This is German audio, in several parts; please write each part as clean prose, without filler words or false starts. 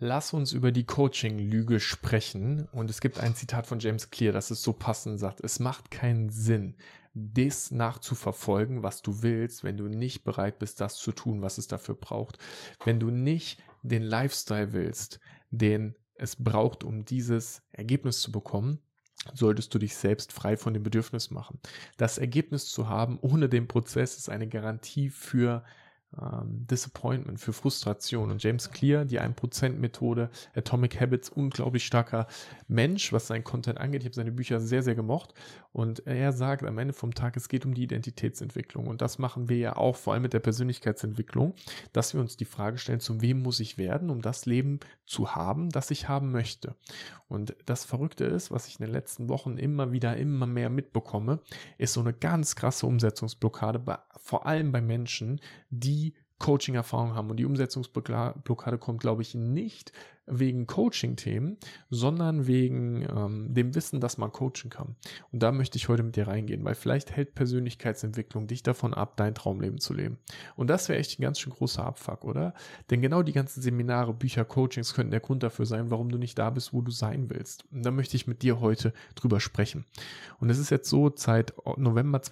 Lass uns über die Coaching-Lüge sprechen. Und es gibt ein Zitat von James Clear, das es so passend sagt. Es macht keinen Sinn, das nachzuverfolgen, was du willst, wenn du nicht bereit bist, das zu tun, was es dafür braucht. Wenn du nicht den Lifestyle willst, den es braucht, um dieses Ergebnis zu bekommen, solltest du dich selbst frei von dem Bedürfnis machen. Das Ergebnis zu haben ohne den Prozess ist eine Garantie für Disappointment, für Frustration. Und James Clear, die 1%-Methode, Atomic Habits, unglaublich starker Mensch, was sein Content angeht. Ich habe seine Bücher sehr, sehr gemocht. Und er sagt am Ende vom Tag, es geht um die Identitätsentwicklung. Und das machen wir ja auch, vor allem mit der Persönlichkeitsentwicklung, dass wir uns die Frage stellen, zu wem muss ich werden, um das Leben zu haben, das ich haben möchte. Und das Verrückte ist, was ich in den letzten Wochen immer mehr mitbekomme, ist so eine ganz krasse Umsetzungsblockade, vor allem bei Menschen, die Coaching-Erfahrung haben. Und die Umsetzungsblockade kommt, glaube ich, nicht wegen Coaching-Themen, sondern wegen dem Wissen, dass man coachen kann. Und da möchte ich heute mit dir reingehen, weil vielleicht hält Persönlichkeitsentwicklung dich davon ab, dein Traumleben zu leben. Und das wäre echt ein ganz schön großer Abfuck, oder? Denn genau die ganzen Seminare, Bücher, Coachings könnten der Grund dafür sein, warum du nicht da bist, wo du sein willst. Und da möchte ich mit dir heute drüber sprechen. Und es ist jetzt so, seit November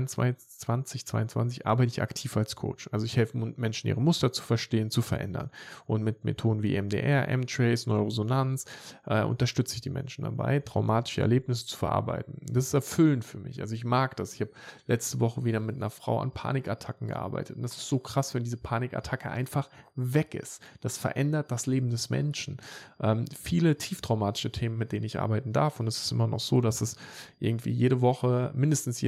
2022 arbeite ich aktiv als Coach. Also ich helfe Menschen, ihre Muster zu verstehen, zu verändern. Und mit Methoden wie EMDR, M-Trace, Neuroresonanz unterstütze ich die Menschen dabei, traumatische Erlebnisse zu verarbeiten. Das ist erfüllend für mich. Also ich mag das. Ich habe letzte Woche wieder mit einer Frau an Panikattacken gearbeitet. Und das ist so krass, wenn diese Panikattacke einfach weg ist. Das verändert das Leben des Menschen. Viele tieftraumatische Themen, mit denen ich arbeiten darf. Und es ist immer noch so, dass es irgendwie jede Woche mindestens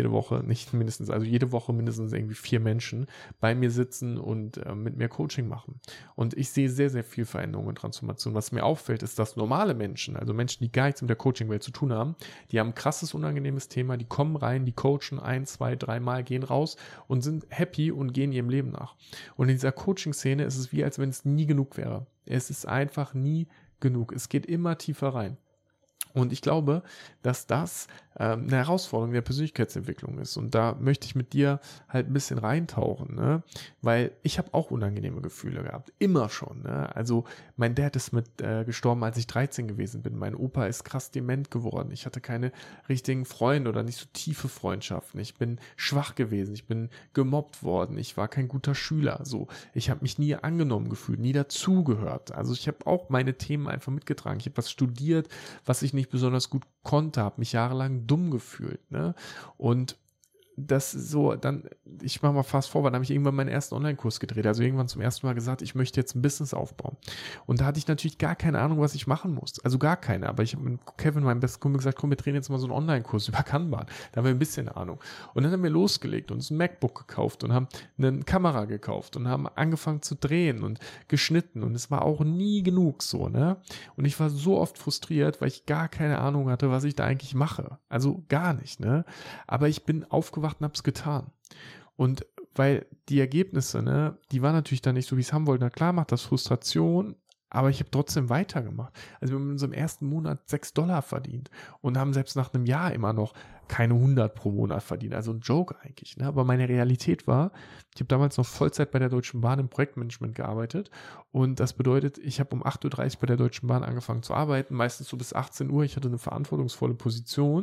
irgendwie 4 Menschen bei mir sitzen und mit mir Coaching machen. Und ich sehe sehr, sehr viel Veränderung und Transformation. Was mir auffällt, ist, dass normale Menschen, also Menschen, die gar nichts mit der Coaching-Welt zu tun haben, die haben ein krasses, unangenehmes Thema, die kommen rein, die coachen 1, 2, 3 Mal, gehen raus und sind happy und gehen ihrem Leben nach. Und in dieser Coaching-Szene ist es wie, als wenn es nie genug wäre. Es ist einfach nie genug. Es geht immer tiefer rein. Und ich glaube, dass das eine Herausforderung der Persönlichkeitsentwicklung ist. Und da möchte ich mit dir halt ein bisschen reintauchen, ne? Weil ich habe auch unangenehme Gefühle gehabt. Immer schon. Ne? Also mein Dad ist gestorben, als ich 13 gewesen bin. Mein Opa ist krass dement geworden. Ich hatte keine richtigen Freunde oder nicht so tiefe Freundschaften. Ich bin schwach gewesen. Ich bin gemobbt worden. Ich war kein guter Schüler. So, ich habe mich nie angenommen gefühlt, nie dazugehört. Also ich habe auch meine Themen einfach mitgetragen. Ich habe was studiert, was ich nicht besonders gut konnte, habe mich jahrelang dumm gefühlt, ne? Und das so, dann, ich mache mal fast forward, dann habe ich irgendwann meinen ersten Online-Kurs gedreht, also irgendwann zum ersten Mal gesagt, ich möchte jetzt ein Business aufbauen. Und da hatte ich natürlich gar keine Ahnung, was ich machen muss, also gar keine, aber ich habe mit Kevin, meinem besten Kumpel, gesagt, komm, wir drehen jetzt mal so einen Online-Kurs über Kanban, da haben wir ein bisschen Ahnung. Und dann haben wir losgelegt und uns ein MacBook gekauft und haben eine Kamera gekauft und haben angefangen zu drehen und geschnitten und es war auch nie genug so, ne? Und ich war so oft frustriert, weil ich gar keine Ahnung hatte, was ich da eigentlich mache, also gar nicht, ne? Aber ich bin aufgewacht und hab's getan. Und weil die Ergebnisse, ne, die waren natürlich dann nicht so, wie ich es haben wollte. Na klar macht das Frustration, aber ich habe trotzdem weitergemacht. Also wir haben in unserem ersten Monat $6 verdient und haben selbst nach einem Jahr immer noch keine 100 pro Monat verdient. Also ein Joke eigentlich. Ne? Aber meine Realität war, ich habe damals noch Vollzeit bei der Deutschen Bahn im Projektmanagement gearbeitet und das bedeutet, ich habe um 8:30 Uhr bei der Deutschen Bahn angefangen zu arbeiten, meistens so bis 18 Uhr. Ich hatte eine verantwortungsvolle Position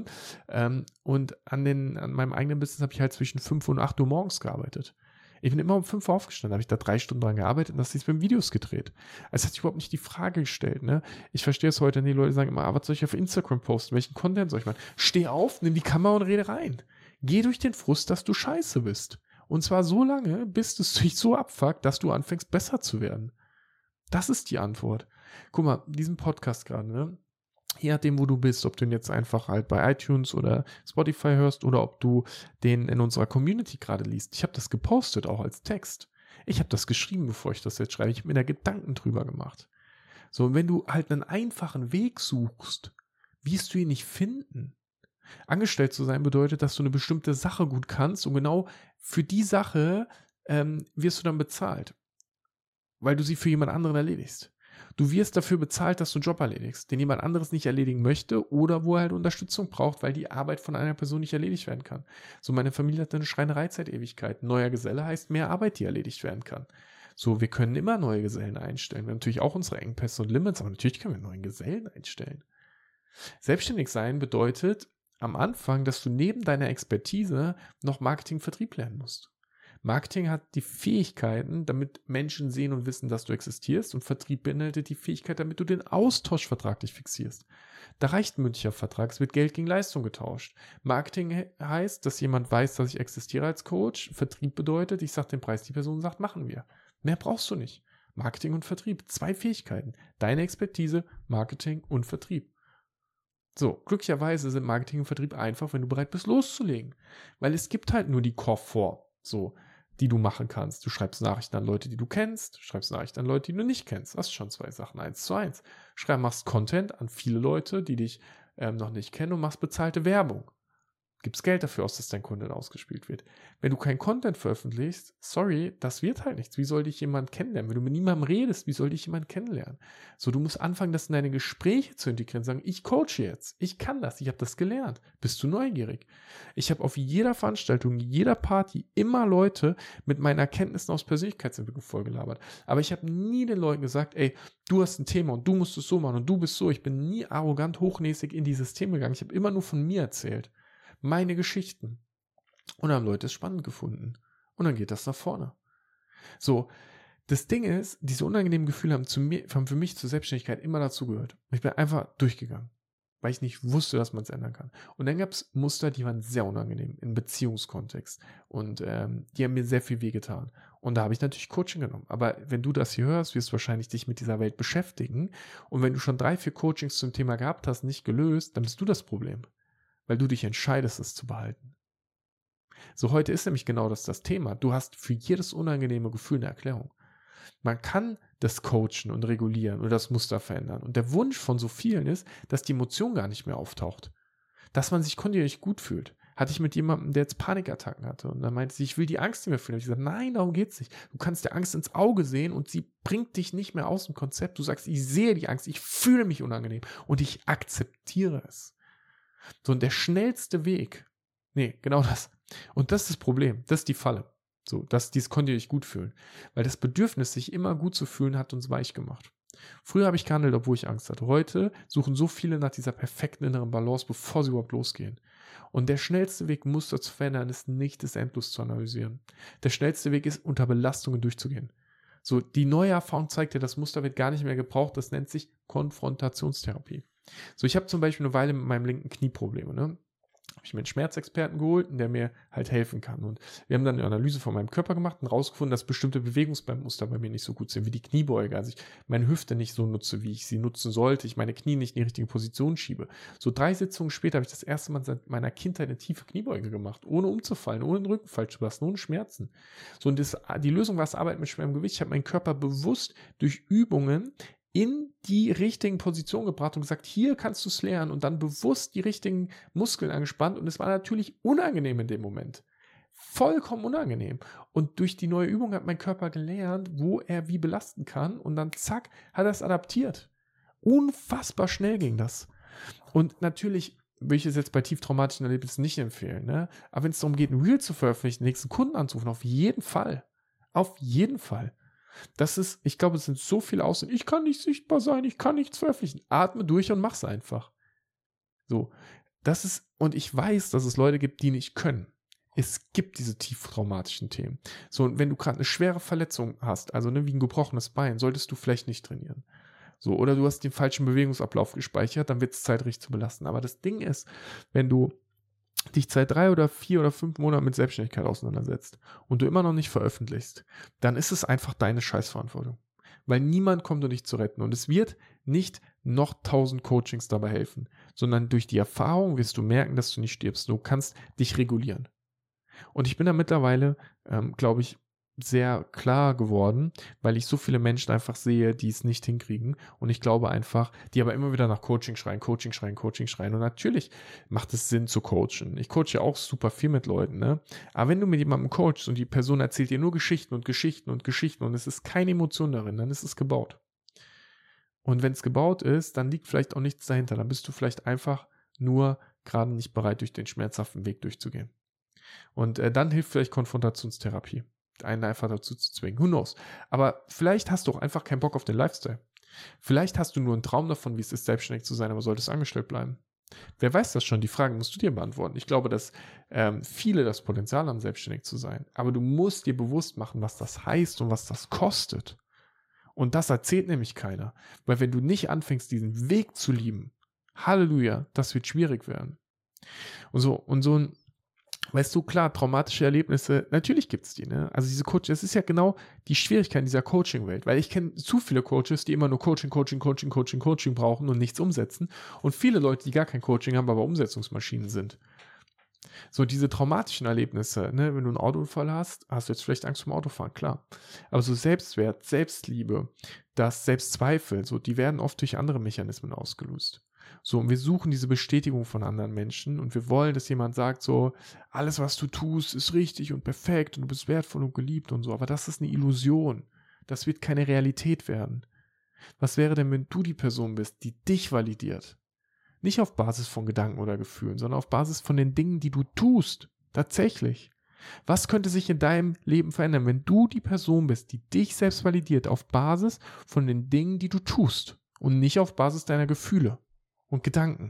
und an meinem eigenen Business habe ich halt zwischen 5 und 8 Uhr morgens gearbeitet. Ich bin immer um 5 Uhr aufgestanden, habe ich da 3 Stunden dran gearbeitet und das ist mit Videos gedreht. Es hat sich überhaupt nicht die Frage gestellt, ne? Ich verstehe es heute, die Leute sagen immer, was soll ich auf Instagram posten? Welchen Content soll ich machen? Steh auf, nimm die Kamera und rede rein. Geh durch den Frust, dass du scheiße bist. Und zwar so lange, bis es dich so abfuckt, dass du anfängst, besser zu werden. Das ist die Antwort. Guck mal, diesen Podcast gerade, ne? Je nachdem, wo du bist, ob du ihn jetzt einfach halt bei iTunes oder Spotify hörst oder ob du den in unserer Community gerade liest. Ich habe das gepostet, auch als Text. Ich habe das geschrieben, bevor ich das jetzt schreibe. Ich habe mir da Gedanken drüber gemacht. So, und wenn du halt einen einfachen Weg suchst, wirst du ihn nicht finden. Angestellt zu sein bedeutet, dass du eine bestimmte Sache gut kannst und genau für die Sache wirst du dann bezahlt, weil du sie für jemand anderen erledigst. Du wirst dafür bezahlt, dass du einen Job erledigst, den jemand anderes nicht erledigen möchte oder wo er halt Unterstützung braucht, weil die Arbeit von einer Person nicht erledigt werden kann. So, meine Familie hat eine Schreinerei seit Ewigkeiten. Neuer Geselle heißt mehr Arbeit, die erledigt werden kann. So, wir können immer neue Gesellen einstellen. Wir haben natürlich auch unsere Engpässe und Limits, aber natürlich können wir neue Gesellen einstellen. Selbstständig sein bedeutet am Anfang, dass du neben deiner Expertise noch Marketing, Vertrieb lernen musst. Marketing hat die Fähigkeiten, damit Menschen sehen und wissen, dass du existierst, und Vertrieb beinhaltet die Fähigkeit, damit du den Austausch vertraglich fixierst. Da reicht ein mündlicher Vertrag, es wird Geld gegen Leistung getauscht. Marketing heißt, dass jemand weiß, dass ich existiere als Coach. Vertrieb bedeutet, ich sage den Preis, die Person sagt, machen wir. Mehr brauchst du nicht. Marketing und Vertrieb, 2 Fähigkeiten. Deine Expertise, Marketing und Vertrieb. So, glücklicherweise sind Marketing und Vertrieb einfach, wenn du bereit bist, loszulegen. Weil es gibt halt nur die Core 4, so, die du machen kannst. Du schreibst Nachrichten an Leute, die du kennst, du schreibst Nachrichten an Leute, die du nicht kennst. Das ist schon 2 Sachen, 1:1. Machst Content an viele Leute, die dich noch nicht kennen, und machst bezahlte Werbung. Gibst Geld dafür aus, dass dein Content ausgespielt wird. Wenn du kein Content veröffentlichst, sorry, das wird halt nichts. Wie soll dich jemand kennenlernen? Wenn du mit niemandem redest, wie soll dich jemand kennenlernen? So, du musst anfangen, das in deine Gespräche zu integrieren, sagen, ich coache jetzt, ich kann das, ich habe das gelernt. Bist du neugierig? Ich habe auf jeder Veranstaltung, jeder Party immer Leute mit meinen Erkenntnissen aus Persönlichkeitsentwicklung vollgelabert. Aber ich habe nie den Leuten gesagt, ey, du hast ein Thema und du musst es so machen und du bist so. Ich bin nie arrogant, hochnäsig in dieses Thema gegangen. Ich habe immer nur von mir erzählt. Meine Geschichten. Und dann haben Leute es spannend gefunden. Und dann geht das nach vorne. So, das Ding ist, diese unangenehmen Gefühle haben für mich zur Selbstständigkeit immer dazugehört. Ich bin einfach durchgegangen, weil ich nicht wusste, dass man es ändern kann. Und dann gab es Muster, die waren sehr unangenehm im Beziehungskontext. Und die haben mir sehr viel wehgetan. Und da habe ich natürlich Coaching genommen. Aber wenn du das hier hörst, wirst du wahrscheinlich dich mit dieser Welt beschäftigen. Und wenn du schon 3, 4 Coachings zum Thema gehabt hast, nicht gelöst, dann bist du das Problem. Weil du dich entscheidest, es zu behalten. So, heute ist nämlich genau das Thema. Du hast für jedes unangenehme Gefühl eine Erklärung. Man kann das coachen und regulieren oder das Muster verändern. Und der Wunsch von so vielen ist, dass die Emotion gar nicht mehr auftaucht. Dass man sich kontinuierlich gut fühlt. Hatte ich mit jemandem, der jetzt Panikattacken hatte, und dann meinte sie, ich will die Angst nicht mehr fühlen. Und ich gesagt, nein, darum geht's nicht. Du kannst der Angst ins Auge sehen und sie bringt dich nicht mehr aus dem Konzept. Du sagst, ich sehe die Angst, ich fühle mich unangenehm und ich akzeptiere es. So, und der schnellste Weg, genau das. Und das ist das Problem, das ist die Falle. So, dass dieses kontinuierlich gut fühlen. Weil das Bedürfnis, sich immer gut zu fühlen, hat uns weich gemacht. Früher habe ich gehandelt, obwohl ich Angst hatte. Heute suchen so viele nach dieser perfekten inneren Balance, bevor sie überhaupt losgehen. Und der schnellste Weg, Muster zu verändern, ist nicht, das endlos zu analysieren. Der schnellste Weg ist, unter Belastungen durchzugehen. So, die neue Erfahrung zeigt dir, das Muster wird gar nicht mehr gebraucht. Das nennt sich Konfrontationstherapie. So, ich habe zum Beispiel eine Weile mit meinem linken Knie Probleme, ne? Habe ich mir einen Schmerzexperten geholt, der mir halt helfen kann. Und wir haben dann eine Analyse von meinem Körper gemacht und rausgefunden, dass bestimmte Bewegungsmuster bei mir nicht so gut sind, wie die Kniebeuge. Also ich meine Hüfte nicht so nutze, wie ich sie nutzen sollte. Ich meine Knie nicht in die richtige Position schiebe. So 3 Sitzungen später habe ich das erste Mal seit meiner Kindheit eine tiefe Kniebeuge gemacht, ohne umzufallen, ohne den Rücken falsch zu lassen, ohne Schmerzen. So, und die Lösung war das Arbeiten mit schwerem Gewicht. Ich habe meinen Körper bewusst durch Übungen in die richtigen Positionen gebracht und gesagt, hier kannst du es lernen, und dann bewusst die richtigen Muskeln angespannt, und es war natürlich unangenehm in dem Moment. Vollkommen unangenehm. Und durch die neue Übung hat mein Körper gelernt, wo er wie belasten kann, und dann zack, hat er es adaptiert. Unfassbar schnell ging das. Und natürlich will ich es jetzt bei tieftraumatischen Erlebnissen nicht empfehlen, ne? Aber wenn es darum geht, ein Reel zu veröffentlichen, den nächsten Kunden anzurufen, auf jeden Fall. Auf jeden Fall. Das ist, ich glaube, es sind so viele Aussagen. Ich kann nicht sichtbar sein, ich kann nichts veröffentlichen. Atme durch und mach's einfach. So, das ist, und ich weiß, dass es Leute gibt, die nicht können. Es gibt diese tieftraumatischen Themen. So, und wenn du gerade eine schwere Verletzung hast, also wie ein gebrochenes Bein, solltest du vielleicht nicht trainieren. So, oder du hast den falschen Bewegungsablauf gespeichert, dann wird es Zeit, richtig zu belasten. Aber das Ding ist, wenn du dich seit 3 oder 4 oder 5 Monaten mit Selbstständigkeit auseinandersetzt und du immer noch nicht veröffentlichst, dann ist es einfach deine Scheißverantwortung. Weil niemand kommt, um dich zu retten. Und es wird nicht noch 1000 Coachings dabei helfen, sondern durch die Erfahrung wirst du merken, dass du nicht stirbst. Du kannst dich regulieren. Und ich bin da mittlerweile, glaube ich, sehr klar geworden, weil ich so viele Menschen einfach sehe, die es nicht hinkriegen, und ich glaube einfach, die aber immer wieder nach Coaching schreien. Und natürlich macht es Sinn zu coachen. Ich coache ja auch super viel mit Leuten, ne? Aber wenn du mit jemandem coachst und die Person erzählt dir nur Geschichten und es ist keine Emotion darin, dann ist es gebaut. Und wenn es gebaut ist, dann liegt vielleicht auch nichts dahinter. Dann bist du vielleicht einfach nur gerade nicht bereit, durch den schmerzhaften Weg durchzugehen. Und dann hilft vielleicht Konfrontationstherapie. einen einfach dazu zu zwingen. Who knows? Aber vielleicht hast du auch einfach keinen Bock auf den Lifestyle. Vielleicht hast du nur einen Traum davon, wie es ist, selbstständig zu sein, aber solltest angestellt bleiben. Wer weiß das schon? Die Fragen musst du dir beantworten. Ich glaube, dass viele das Potenzial haben, selbstständig zu sein. Aber du musst dir bewusst machen, was das heißt und was das kostet. Und das erzählt nämlich keiner. Weil wenn du nicht anfängst, diesen Weg zu lieben, Halleluja, das wird schwierig werden. Und so ein, weißt du, klar, traumatische Erlebnisse, natürlich gibt es die, ne? Also diese Coach, das ist ja genau die Schwierigkeit in dieser Coaching-Welt, weil ich kenne zu viele Coaches, die immer nur Coaching brauchen und nichts umsetzen und viele Leute, die gar kein Coaching haben, aber Umsetzungsmaschinen sind. So diese traumatischen Erlebnisse, ne? Wenn du einen Autounfall hast, hast du jetzt vielleicht Angst vom Autofahren, klar. Aber so Selbstwert, Selbstliebe, das Selbstzweifel, so, die werden oft durch andere Mechanismen ausgelöst. So, und wir suchen diese Bestätigung von anderen Menschen und wir wollen, dass jemand sagt so, alles, was du tust, ist richtig und perfekt und du bist wertvoll und geliebt und so, aber das ist eine Illusion. Das wird keine Realität werden. Was wäre denn, wenn du die Person bist, die dich validiert? Nicht auf Basis von Gedanken oder Gefühlen, sondern auf Basis von den Dingen, die du tust. Tatsächlich. Was könnte sich in deinem Leben verändern, wenn du die Person bist, die dich selbst validiert, auf Basis von den Dingen, die du tust und nicht auf Basis deiner Gefühle und Gedanken?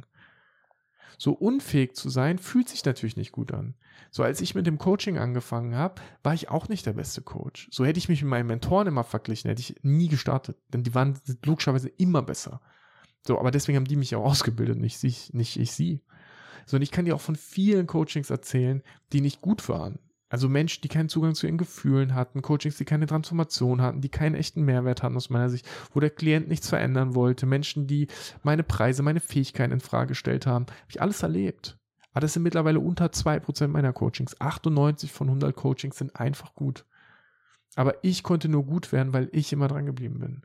So unfähig zu sein, fühlt sich natürlich nicht gut an. So als ich mit dem Coaching angefangen habe, war ich auch nicht der beste Coach. So hätte ich mich mit meinen Mentoren immer verglichen, hätte ich nie gestartet. Denn die waren logischerweise immer besser. So, aber deswegen haben die mich auch ausgebildet, nicht ich sie. So, und ich kann dir auch von vielen Coachings erzählen, die nicht gut waren. Also Menschen, die keinen Zugang zu ihren Gefühlen hatten, Coachings, die keine Transformation hatten, die keinen echten Mehrwert hatten aus meiner Sicht, wo der Klient nichts verändern wollte, Menschen, die meine Preise, meine Fähigkeiten in Frage gestellt haben. Habe ich alles erlebt. Aber das sind mittlerweile unter 2% meiner Coachings. 98 von 100 Coachings sind einfach gut. Aber ich konnte nur gut werden, weil ich immer dran geblieben bin.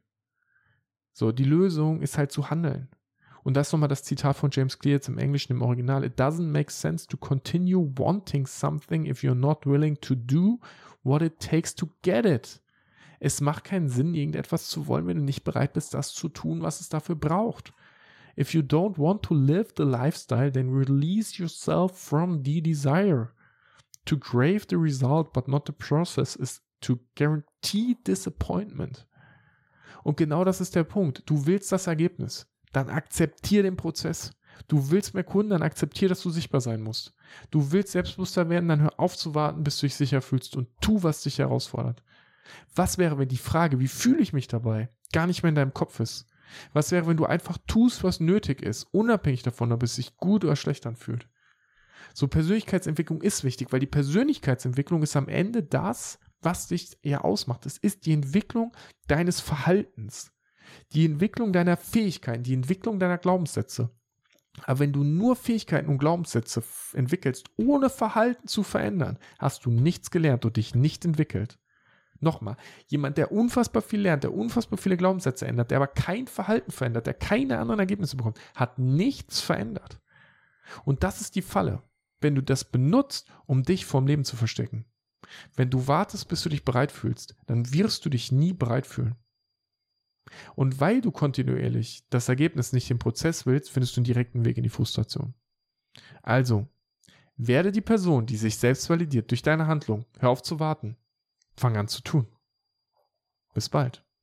So, die Lösung ist halt zu handeln. Und das ist nochmal das Zitat von James Clear jetzt im Englischen, im Original. It doesn't make sense to continue wanting something if you're not willing to do what it takes to get it. Es macht keinen Sinn, irgendetwas zu wollen, wenn du nicht bereit bist, das zu tun, was es dafür braucht. If you don't want to live the lifestyle, then release yourself from the desire. To crave the result, but not the process, is to guarantee disappointment. Und genau das ist der Punkt. Du willst das Ergebnis. Dann akzeptier den Prozess. Du willst mehr Kunden, dann akzeptier, dass du sichtbar sein musst. Du willst selbstbewusster werden, dann hör auf zu warten, bis du dich sicher fühlst und tu, was dich herausfordert. Was wäre, wenn die Frage, wie fühle ich mich dabei, gar nicht mehr in deinem Kopf ist? Was wäre, wenn du einfach tust, was nötig ist, unabhängig davon, ob es sich gut oder schlecht anfühlt? So, Persönlichkeitsentwicklung ist wichtig, weil die Persönlichkeitsentwicklung ist am Ende das, was dich eher ausmacht. Es ist die Entwicklung deines Verhaltens, die Entwicklung deiner Fähigkeiten, die Entwicklung deiner Glaubenssätze. Aber wenn du nur Fähigkeiten und Glaubenssätze entwickelst, ohne Verhalten zu verändern, hast du nichts gelernt und dich nicht entwickelt. Nochmal, jemand, der unfassbar viel lernt, der unfassbar viele Glaubenssätze ändert, der aber kein Verhalten verändert, der keine anderen Ergebnisse bekommt, hat nichts verändert. Und das ist die Falle, wenn du das benutzt, um dich vom Leben zu verstecken. Wenn du wartest, bis du dich bereit fühlst, dann wirst du dich nie bereit fühlen. Und weil du kontinuierlich das Ergebnis nicht im Prozess willst, findest du einen direkten Weg in die Frustration. Also, werde die Person, die sich selbst validiert durch deine Handlung. Hör auf zu warten. Fang an zu tun. Bis bald.